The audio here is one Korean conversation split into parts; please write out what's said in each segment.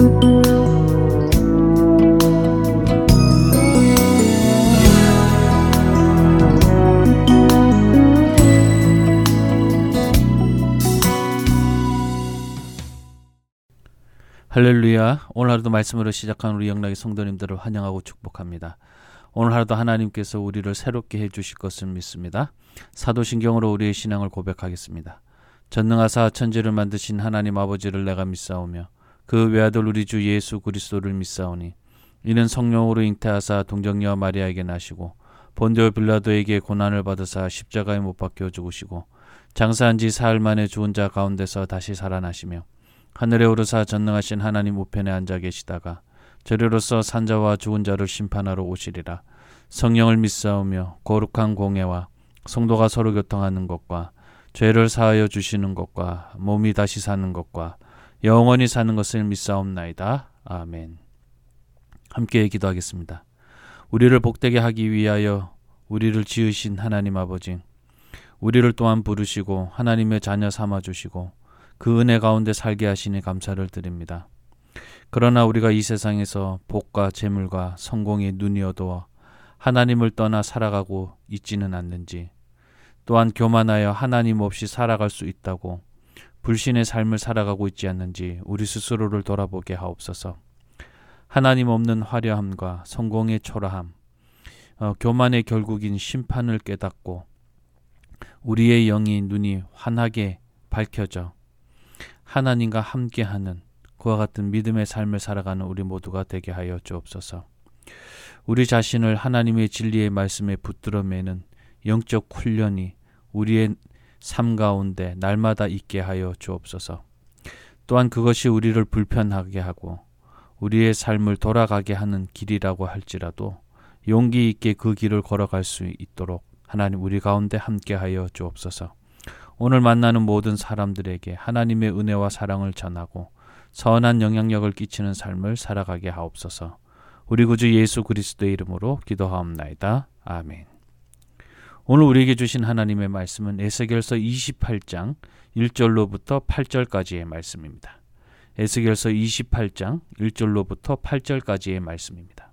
할렐루야. 오늘 하루도 말씀으로 시작한 우리 영락의 성도님들을 환영하고 축복합니다. 오늘 하루도 하나님께서 우리를 새롭게 해주실 것을 믿습니다. 사도신경으로 우리의 신앙을 고백하겠습니다. 전능하사 천지를 만드신 하나님 아버지를 내가 믿사오며 그 외아들 우리 주 예수 그리스도를 믿사오니 이는 성령으로 잉태하사 동정녀 마리아에게 나시고 본디오 빌라도에게 고난을 받으사 십자가에 못 박혀 죽으시고 장사한 지 사흘 만에 죽은 자 가운데서 다시 살아나시며 하늘에 오르사 전능하신 하나님 우편에 앉아 계시다가 저리로서 산자와 죽은 자를 심판하러 오시리라. 성령을 믿사오며 거룩한 공예와 성도가 서로 교통하는 것과 죄를 사하여 주시는 것과 몸이 다시 사는 것과 영원히 사는 것을 믿사옵나이다. 아멘. 함께 기도하겠습니다. 우리를 복되게 하기 위하여 우리를 지으신 하나님 아버지, 우리를 또한 부르시고 하나님의 자녀 삼아주시고 그 은혜 가운데 살게 하시니 감사를 드립니다. 그러나 우리가 이 세상에서 복과 재물과 성공의 눈이 어두워 하나님을 떠나 살아가고 있지는 않는지, 또한 교만하여 하나님 없이 살아갈 수 있다고 불신의 삶을 살아가고 있지 않는지 우리 스스로를 돌아보게 하옵소서. 하나님 없는 화려함과 성공의 초라함, 교만의 결국인 심판을 깨닫고 우리의 영이 눈이 환하게 밝혀져 하나님과 함께하는 그와 같은 믿음의 삶을 살아가는 우리 모두가 되게 하여 주옵소서. 우리 자신을 하나님의 진리의 말씀에 붙들어 매는 영적 훈련이 우리의 삶 가운데 날마다 있게 하여 주옵소서. 또한 그것이 우리를 불편하게 하고 우리의 삶을 돌아가게 하는 길이라고 할지라도 용기 있게 그 길을 걸어갈 수 있도록 하나님 우리 가운데 함께 하여 주옵소서. 오늘 만나는 모든 사람들에게 하나님의 은혜와 사랑을 전하고 선한 영향력을 끼치는 삶을 살아가게 하옵소서. 우리 구주 예수 그리스도의 이름으로 기도하옵나이다. 아멘. 오늘 우리에게 주신 하나님의 말씀은 에스겔서 28장 1절로부터 8절까지의 말씀입니다. 에스겔서 28장 1절로부터 8절까지의 말씀입니다.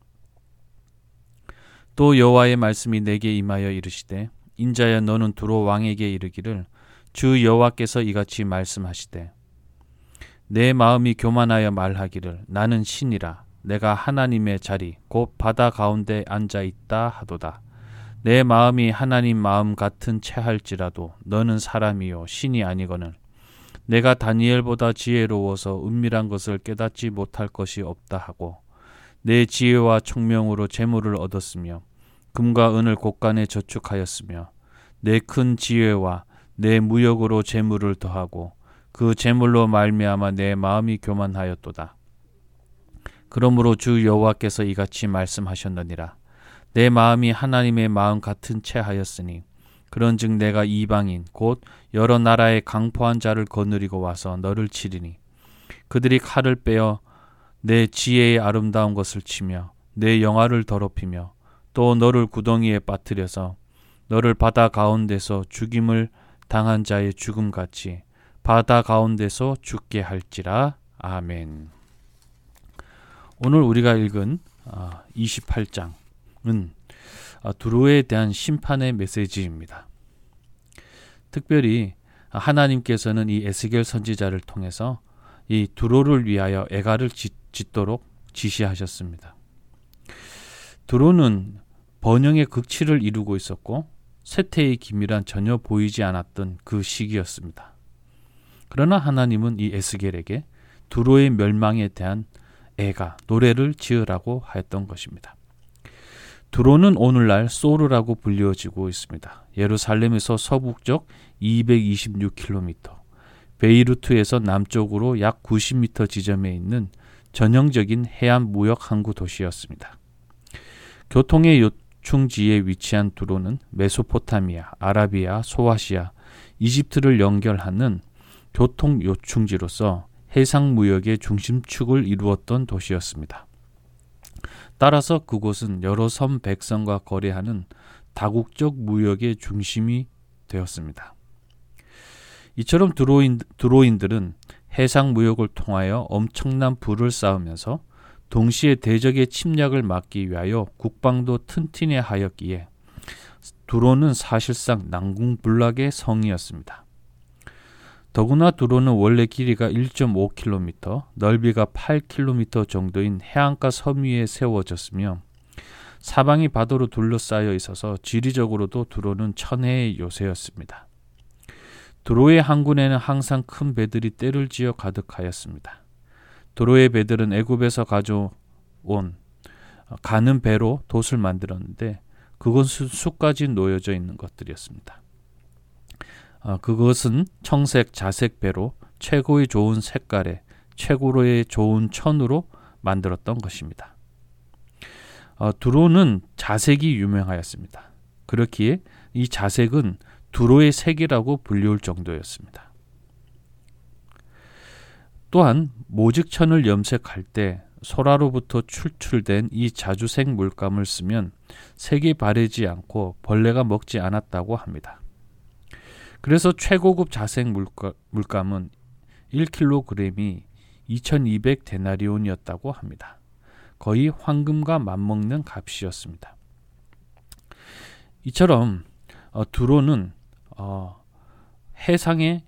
또 여호와의 말씀이 내게 임하여 이르시되 인자여 너는 두로 왕에게 이르기를 주 여호와께서 이같이 말씀하시되 내 마음이 교만하여 말하기를 나는 신이라 내가 하나님의 자리 곧 바다 가운데 앉아 있다 하도다. 내 마음이 하나님 마음 같은 채할지라도 너는 사람이요 신이 아니거늘 내가 다니엘보다 지혜로워서 은밀한 것을 깨닫지 못할 것이 없다 하고 내 지혜와 총명으로 재물을 얻었으며 금과 은을 곳간에 저축하였으며 내 큰 지혜와 내 무역으로 재물을 더하고 그 재물로 말미암아 내 마음이 교만하였도다. 그러므로 주 여호와께서 이같이 말씀하셨느니라. 내 마음이 하나님의 마음 같은 채 하였으니 그런즉 내가 이방인 곧 여러 나라의 강포한 자를 거느리고 와서 너를 치리니 그들이 칼을 빼어 내 지혜의 아름다운 것을 치며 내 영화를 더럽히며 또 너를 구덩이에 빠뜨려서 너를 바다 가운데서 죽임을 당한 자의 죽음같이 바다 가운데서 죽게 할지라. 아멘. 오늘 우리가 읽은 28장은 두로에 대한 심판의 메시지입니다. 특별히 하나님께서는 이 에스겔 선지자를 통해서 이 두로를 위하여 애가를 짓도록 지시하셨습니다. 두로는 번영의 극치를 이루고 있었고 쇠퇴의 기미란 전혀 보이지 않았던 그 시기였습니다. 그러나 하나님은 이 에스겔에게 두로의 멸망에 대한 애가 노래를 지으라고 하였던 것입니다. 두로는 오늘날 소르라고 불려지고 있습니다. 예루살렘에서 서북쪽 226km, 베이루트에서 남쪽으로 약 90m 지점에 있는 전형적인 해안 무역 항구 도시였습니다. 교통의 요충지에 위치한 두로는 메소포타미아, 아라비아, 소아시아, 이집트를 연결하는 교통 요충지로서 해상 무역의 중심축을 이루었던 도시였습니다. 따라서 그곳은 여러 섬 백성과 거래하는 다국적 무역의 중심이 되었습니다. 이처럼 두로인들은 해상 무역을 통하여 엄청난 부를 쌓으면서 동시에 대적의 침략을 막기 위하여 국방도 튼튼히 하였기에 두로는 사실상 난공불락의 성이었습니다. 더구나 두로는 원래 길이가 1.5km, 넓이가 8km 정도인 해안가 섬 위에 세워졌으며 사방이 바다로 둘러싸여 있어서 지리적으로도 두로는 천혜의 요새였습니다. 두로의 항구에는 항상 큰 배들이 떼를 지어 가득하였습니다. 두로의 배들은 애굽에서 가져온 가는 배로 돛을 만들었는데 그것은 수까지 놓여져 있는 것들이었습니다. 그것은 청색 자색 배로 최고의 좋은 색깔에 최고의 좋은 천으로 만들었던 것입니다. 두로는 자색이 유명하였습니다. 그렇기에 이 자색은 두로의 색이라고 불리울 정도였습니다. 또한 모직천을 염색할 때 소라로부터 출출된 이 자주색 물감을 쓰면 색이 바래지 않고 벌레가 먹지 않았다고 합니다. 그래서 최고급 자색 물감은 1kg이 2200데나리온이었다고 합니다. 거의 황금과 맞먹는 값이었습니다. 이처럼 두로는 해상의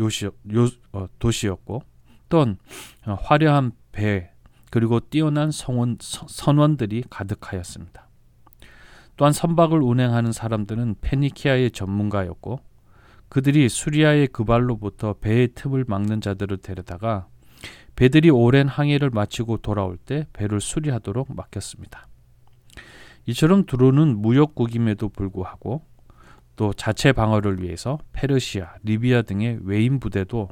도시였고 또한 화려한 배 그리고 뛰어난 선원들이 가득하였습니다. 또한 선박을 운행하는 사람들은 페니키아의 전문가였고 그들이 수리아의 그 발로부터 배의 틈을 막는 자들을 데려다가 배들이 오랜 항해를 마치고 돌아올 때 배를 수리하도록 맡겼습니다. 이처럼 두로는 무역국임에도 불구하고 또 자체 방어를 위해서 페르시아, 리비아 등의 외인 부대도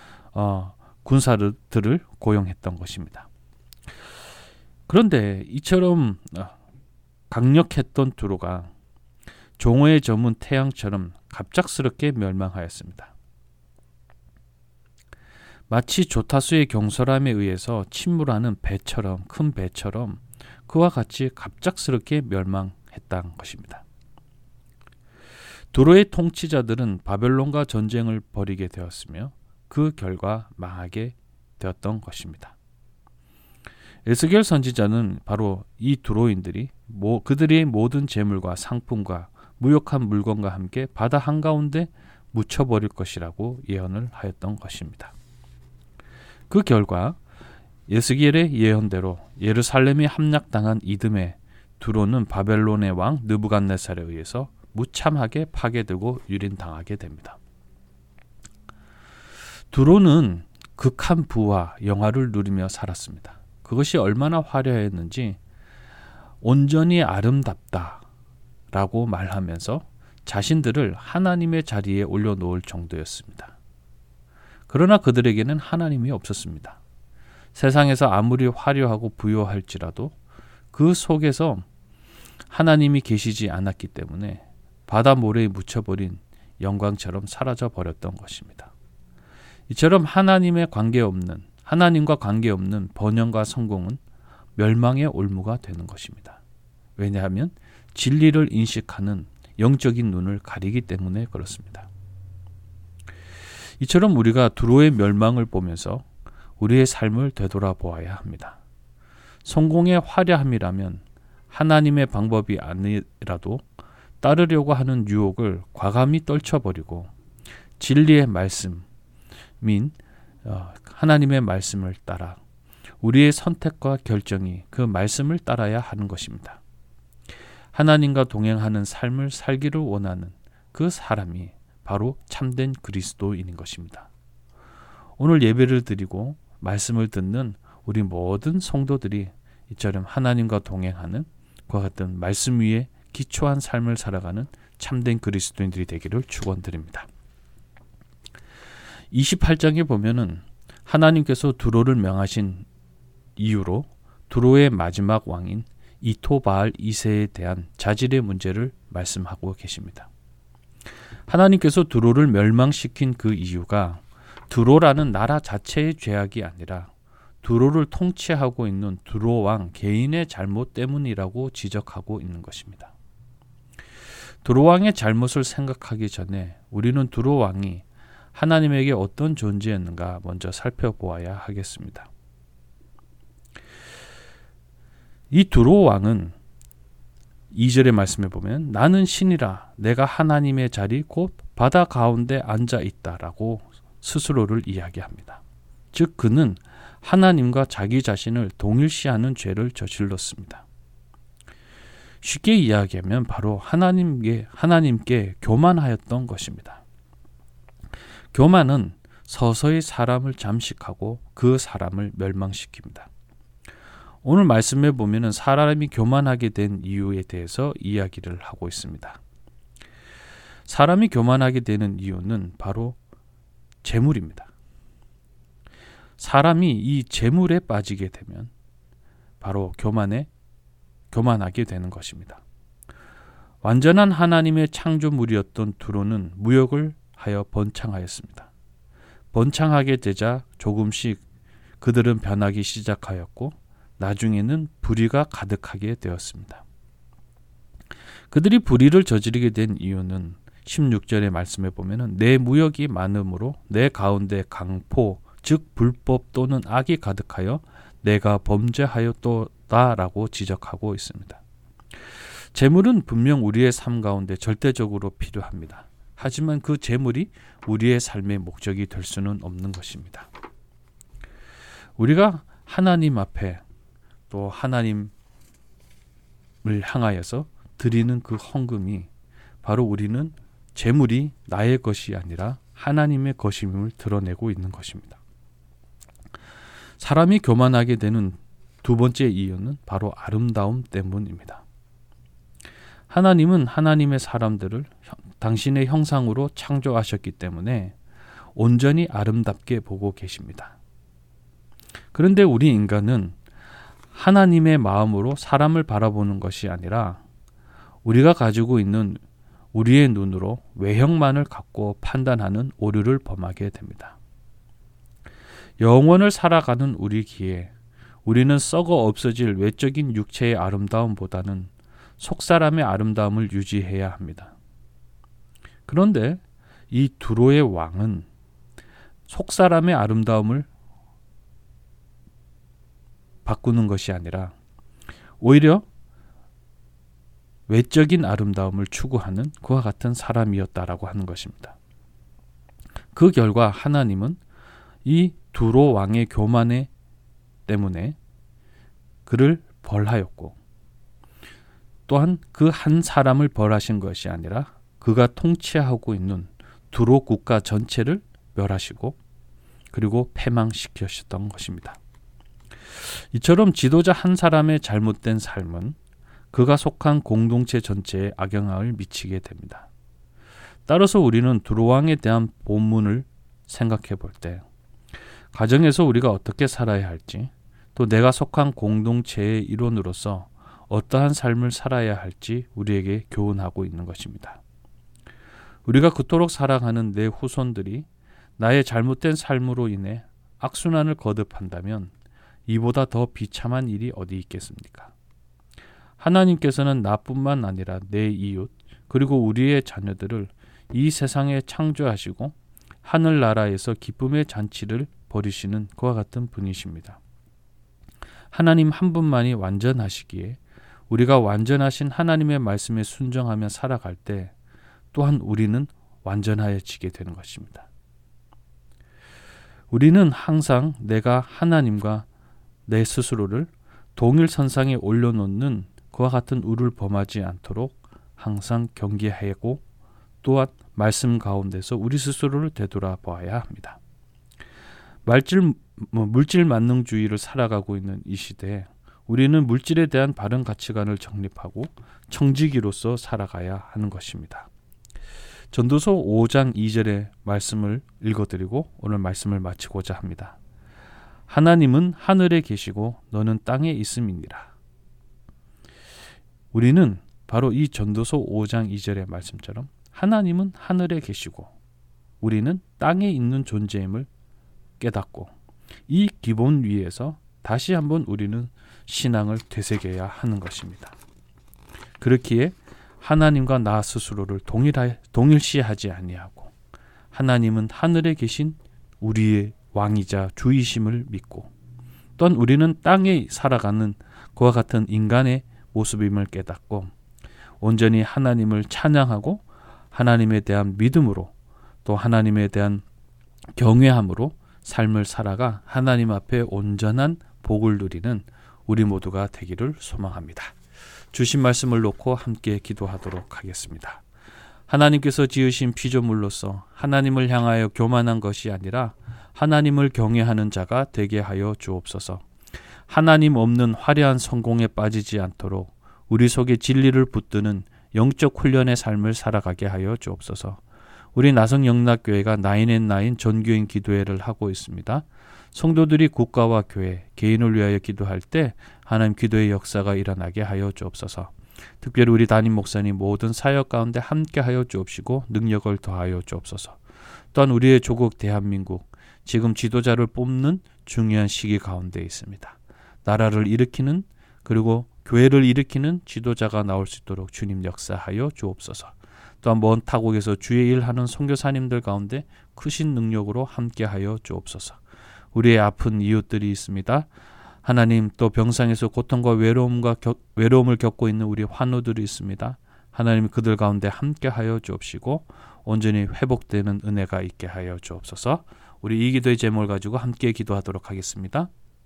군사들을 고용했던 것입니다. 그런데 이처럼 강력했던 두로가 종호에 저문 태양처럼 갑작스럽게 멸망하였습니다. 마치 조타수의 경솔함에 의해서 침몰하는 배처럼 큰 배처럼 그와 같이 갑작스럽게 멸망했다는 것입니다. 두로의 통치자들은 바벨론과 전쟁을 벌이게 되었으며 그 결과 망하게 되었던 것입니다. 에스겔 선지자는 바로 이 두로인들이 그들의 모든 재물과 상품과 무역한 물건과 함께 바다 한가운데 묻혀버릴 것이라고 예언을 하였던 것입니다. 그 결과 에스겔의 예언대로 예루살렘이 함락당한 이듬해 두로는 바벨론의 왕 느부갓네살에 의해서 무참하게 파괴되고 유린당하게 됩니다. 두로는 극한 부와 영화를 누리며 살았습니다. 그것이 얼마나 화려했는지 온전히 아름답다라고 말하면서 자신들을 하나님의 자리에 올려놓을 정도였습니다. 그러나 그들에게는 하나님이 없었습니다. 세상에서 아무리 화려하고 부요할지라도 그 속에서 하나님이 계시지 않았기 때문에 바다 모래에 묻혀버린 영광처럼 사라져 버렸던 것입니다. 이처럼 하나님과 관계없는 번영과 성공은 멸망의 올무가 되는 것입니다. 왜냐하면 진리를 인식하는 영적인 눈을 가리기 때문에 그렇습니다. 이처럼 우리가 두로의 멸망을 보면서 우리의 삶을 되돌아보아야 합니다. 성공의 화려함이라면 하나님의 방법이 아니라도 따르려고 하는 유혹을 과감히 떨쳐버리고 진리의 말씀인 하나님의 말씀을 따라 우리의 선택과 결정이 그 말씀을 따라야 하는 것입니다. 하나님과 동행하는 삶을 살기를 원하는 그 사람이 바로 참된 그리스도인인 것입니다. 오늘 예배를 드리고 말씀을 듣는 우리 모든 성도들이 이처럼 하나님과 동행하는 그와 같은 말씀 위에 기초한 삶을 살아가는 참된 그리스도인들이 되기를 축원드립니다. 28장에 보면은 하나님께서 두로를 명하신 이유로 두로의 마지막 왕인 이토바알 2세에 대한 자질의 문제를 말씀하고 계십니다. 하나님께서 두로를 멸망시킨 그 이유가 두로라는 나라 자체의 죄악이 아니라 두로를 통치하고 있는 두로 왕 개인의 잘못 때문이라고 지적하고 있는 것입니다. 두로 왕의 잘못을 생각하기 전에 우리는 두로 왕이 하나님에게 어떤 존재였는가 먼저 살펴보아야 하겠습니다. 이 두로 왕은 2절의 말씀에 보면 나는 신이라 내가 하나님의 자리 곧 바다 가운데 앉아 있다라고 스스로를 이야기합니다. 즉 그는 하나님과 자기 자신을 동일시하는 죄를 저질렀습니다. 쉽게 이야기하면 바로 하나님께 교만하였던 것입니다. 교만은 서서히 사람을 잠식하고 그 사람을 멸망시킵니다. 오늘 말씀에 보면 사람이 교만하게 된 이유에 대해서 이야기를 하고 있습니다. 사람이 교만하게 되는 이유는 바로 재물입니다. 사람이 이 재물에 빠지게 되면 바로 교만하게 되는 것입니다. 완전한 하나님의 창조물이었던 두로는 무역을 하여 번창하였습니다. 번창하게 되자 조금씩 그들은 변하기 시작하였고 나중에는 불의가 가득하게 되었습니다. 그들이 불의를 저지르게 된 이유는 16절의 말씀에 보면 내 무역이 많음으로 내 가운데 강포 즉 불법 또는 악이 가득하여 내가 범죄하였도다라고 지적하고 있습니다. 재물은 분명 우리의 삶 가운데 절대적으로 필요합니다. 하지만 그 재물이 우리의 삶의 목적이 될 수는 없는 것입니다. 우리가 하나님 앞에 또 하나님을 향하여서 드리는 그 헌금이 바로 우리는 재물이 나의 것이 아니라 하나님의 것임을 드러내고 있는 것입니다. 사람이 교만하게 되는 두 번째 이유는 바로 아름다움 때문입니다. 하나님은 하나님의 사람들을 당신의 형상으로 창조하셨기 때문에 온전히 아름답게 보고 계십니다. 그런데 우리 인간은 하나님의 마음으로 사람을 바라보는 것이 아니라 우리가 가지고 있는 우리의 눈으로 외형만을 갖고 판단하는 오류를 범하게 됩니다. 영원을 살아가는 우리기에 우리는 썩어 없어질 외적인 육체의 아름다움보다는 속사람의 아름다움을 유지해야 합니다. 그런데 이 두로의 왕은 속사람의 아름다움을 바꾸는 것이 아니라 오히려 외적인 아름다움을 추구하는 그와 같은 사람이었다라고 하는 것입니다. 그 결과 하나님은 이 두로 왕의 교만 때문에 그를 벌하였고 또한 그 한 사람을 벌하신 것이 아니라 그가 통치하고 있는 두로 국가 전체를 멸하시고 그리고 패망시키셨던 것입니다. 이처럼 지도자 한 사람의 잘못된 삶은 그가 속한 공동체 전체에 악영향을 미치게 됩니다. 따라서 우리는 두로 왕에 대한 본문을 생각해 볼 때 가정에서 우리가 어떻게 살아야 할지 또 내가 속한 공동체의 일원으로서 어떠한 삶을 살아야 할지 우리에게 교훈하고 있는 것입니다. 우리가 그토록 살아가는 내 후손들이 나의 잘못된 삶으로 인해 악순환을 거듭한다면 이보다 더 비참한 일이 어디 있겠습니까? 하나님께서는 나뿐만 아니라 내 이웃 그리고 우리의 자녀들을 이 세상에 창조하시고 하늘나라에서 기쁨의 잔치를 벌이시는 그와 같은 분이십니다. 하나님 한 분만이 완전하시기에 우리가 완전하신 하나님의 말씀에 순종하며 살아갈 때 또한 우리는 완전하여지게 되는 것입니다. 우리는 항상 내가 하나님과 내 스스로를 동일선상에 올려놓는 그와 같은 우를 범하지 않도록 항상 경계하고 또한 말씀 가운데서 우리 스스로를 되돌아봐야 합니다. 물질 만능주의를 살아가고 있는 이 시대에 우리는 물질에 대한 바른 가치관을 정립하고 청지기로서 살아가야 하는 것입니다. 전도서 5장 2절의 말씀을 읽어드리고 오늘 말씀을 마치고자 합니다. 하나님은 하늘에 계시고 너는 땅에 있음이니라. 우리는 바로 이 전도서 5장 2절의 말씀처럼 하나님은 하늘에 계시고 우리는 땅에 있는 존재임을 깨닫고 이 기본 위에서 다시 한번 우리는 신앙을 되새겨야 하는 것입니다. 그렇기에 하나님과 나 스스로를 동일시하지 아니하고 하나님은 하늘에 계신 우리의 왕이자 주이심을 믿고, 또한 우리는 땅에 살아가는 그와 같은 인간의 모습임을 깨닫고 온전히 하나님을 찬양하고 하나님에 대한 믿음으로 또 하나님에 대한 경외함으로 삶을 살아가 하나님 앞에 온전한 복을 누리는 우리 모두가 되기를 소망합니다. 주신 말씀을 놓고 함께 기도하도록 하겠습니다. 하나님께서 지으신 피조물로서 하나님을 향하여 교만한 것이 아니라 하나님을 경외하는 자가 되게 하여 주옵소서. 하나님 없는 화려한 성공에 빠지지 않도록 우리 속에 진리를 붙드는 영적 훈련의 삶을 살아가게 하여 주옵소서. 우리 나성영락교회가 9&9 전교인 기도회를 하고 있습니다. 성도들이 국가와 교회, 개인을 위하여 기도할 때 하나님 기도의 역사가 일어나게 하여 주옵소서. 특별히 우리 담임 목사님 모든 사역 가운데 함께 하여 주옵시고 능력을 더하여 주옵소서. 또한 우리의 조국 대한민국 지금 지도자를 뽑는 중요한 시기 가운데 있습니다. 나라를 일으키는 그리고 교회를 일으키는 지도자가 나올 수 있도록 주님 역사하여 주옵소서. 또한 먼 타국에서 주의 일하는 선교사님들 가운데 크신 능력으로 함께하여 주옵소서. 우리의 아픈 이웃들이 있습니다. 하나님, 또 병상에서 고통과 외로움을 겪고 있는 우리 환우들이 있습니다. 하나님, 그들 가운데 함께하여 주옵시고 온전히 회복되는 은혜가 있게 하여 주옵소서. 우리 이 기도의 제목을 가지고 함께 기도하도록 하겠습니다.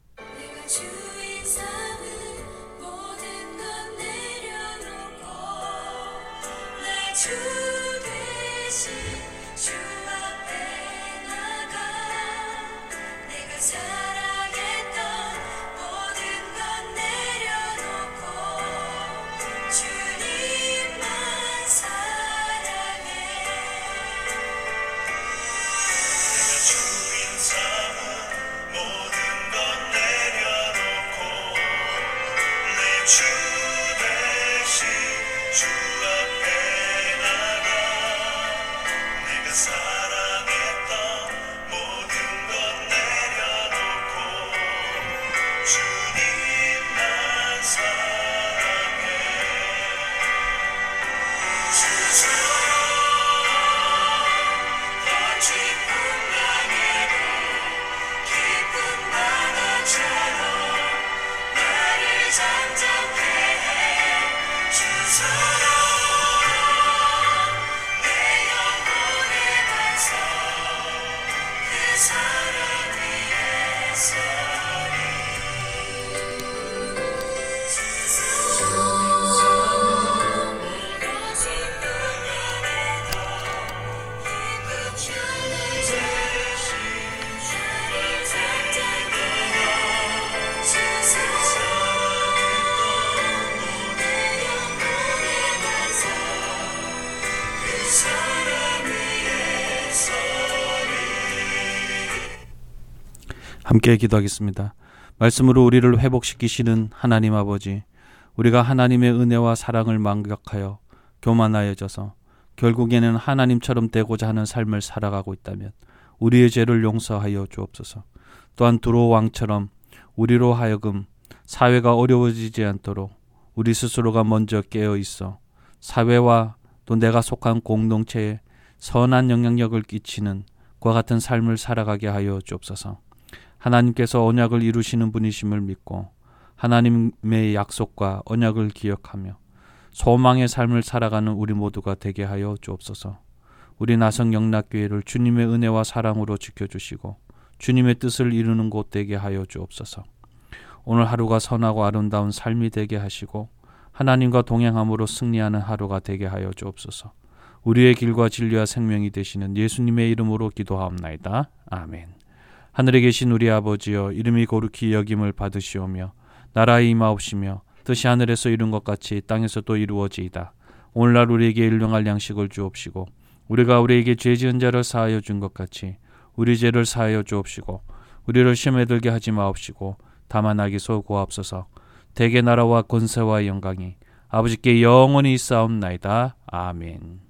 함께 기도하겠습니다. 말씀으로 우리를 회복시키시는 하나님 아버지, 우리가 하나님의 은혜와 사랑을 망각하여 교만하여져서 결국에는 하나님처럼 되고자 하는 삶을 살아가고 있다면 우리의 죄를 용서하여 주옵소서. 또한 두로 왕처럼 우리로 하여금 사회가 어려워지지 않도록 우리 스스로가 먼저 깨어 있어 사회와 또 내가 속한 공동체에 선한 영향력을 끼치는 그와 같은 삶을 살아가게 하여 주옵소서. 하나님께서 언약을 이루시는 분이심을 믿고 하나님의 약속과 언약을 기억하며 소망의 삶을 살아가는 우리 모두가 되게 하여 주옵소서. 우리 나성영락교회를 주님의 은혜와 사랑으로 지켜주시고 주님의 뜻을 이루는 곳 되게 하여 주옵소서. 오늘 하루가 선하고 아름다운 삶이 되게 하시고 하나님과 동행함으로 승리하는 하루가 되게 하여 주옵소서. 우리의 길과 진리와 생명이 되시는 예수님의 이름으로 기도하옵나이다. 아멘. 하늘에 계신 우리 아버지여, 이름이 거룩히 여김을 받으시오며 나라의 임하옵시며 뜻이 하늘에서 이룬 것 같이 땅에서도 이루어지이다. 오늘날 우리에게 일용할 양식을 주옵시고 우리가 우리에게 죄 지은 자를 사하여 준 것 같이 우리 죄를 사하여 주옵시고 우리를 시험에 들게 하지 마옵시고 다만 악에서 구하옵소서. 대개 나라와 권세와 영광이 아버지께 영원히 있사옵나이다. 아멘.